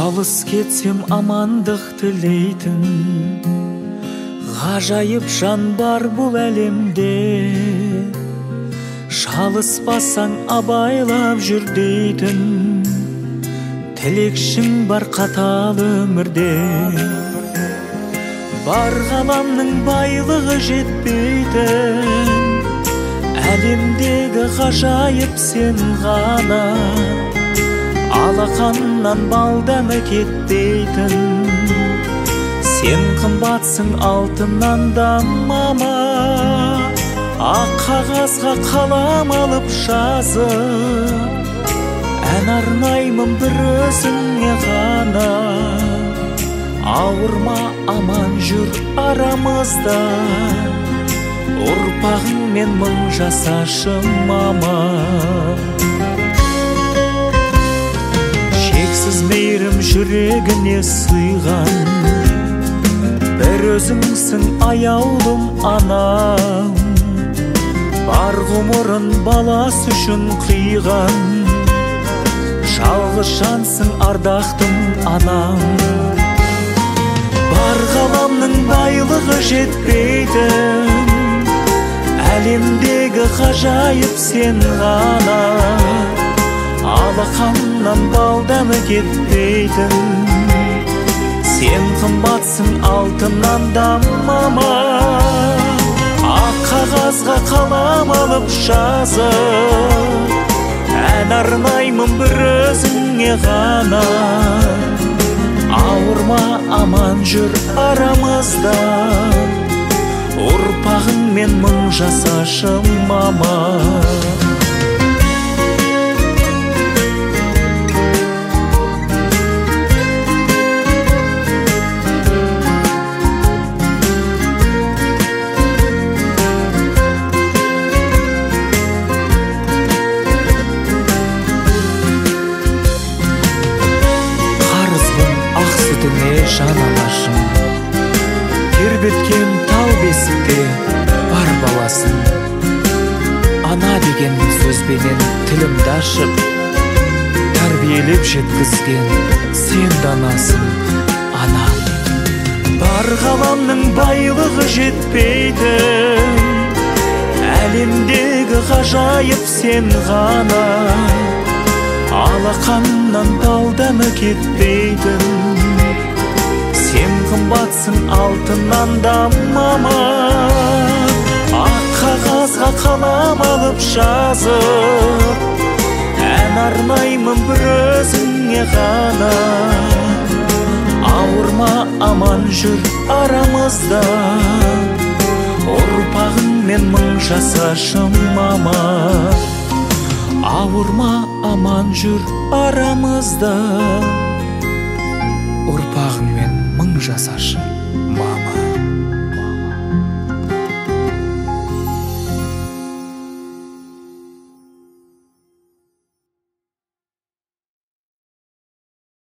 Алыс кетсем амандық тілейтін ғажайып жан бар бұл әлемде. Шалыспасаң абайлап жүр дейтін тілекшің бар қатал өмірде. Бар ғаламның байлығы жетпейтін әлемдегі ғажайып сен ғана. Алақаннан балданы кетпейтін сен қымбатсың алтыннан да мама. Ақ қағазға қалам алып жазып ән арнаймын бір өзіңе ғана. Ауырма, аман жүр арамызда, ұрпағыңмен мың жасашы мама. Шексіз мейірім жүрегіне сыйған бір өзіңсің аяулым анам. Бар ғұмырын баласы үшін қиған жалғыз жансың ардақтым анам. Бар ғаламның байлығы жетпейтін әлемдегі ғажайып сен ғана. Алақаннан балданы кетпейтін сен қымбатсың алтыннан да мама. Ақ қағазға қалам алып жазып ән арнаймын бір өзіңе ғана. Ауырма, аман жүр арамызда, ұрпағыңмен мың жасашы мама. Жан алашым, тербеткен тал бесікте бар баласын. Ана деген сөзбенен тілімді ашып, тәрбиелеп жеткізген сен данасың анам. Бар ғаламның байлығы жетпейтін әлемдегі ғажайып сен ғана. Алақаннан балданы кетпейтін сен қымбатсың алтыннан да мама. Ақ қағазға қалам алып жазып ән арнаймын бір өзіңе ғана. Ауырма, аман жүр арамызда, ұрпағыңмен мың жасашы мама. Ауырма, аман жүр арамызда, ұрпағыңмен мың жасашы мама.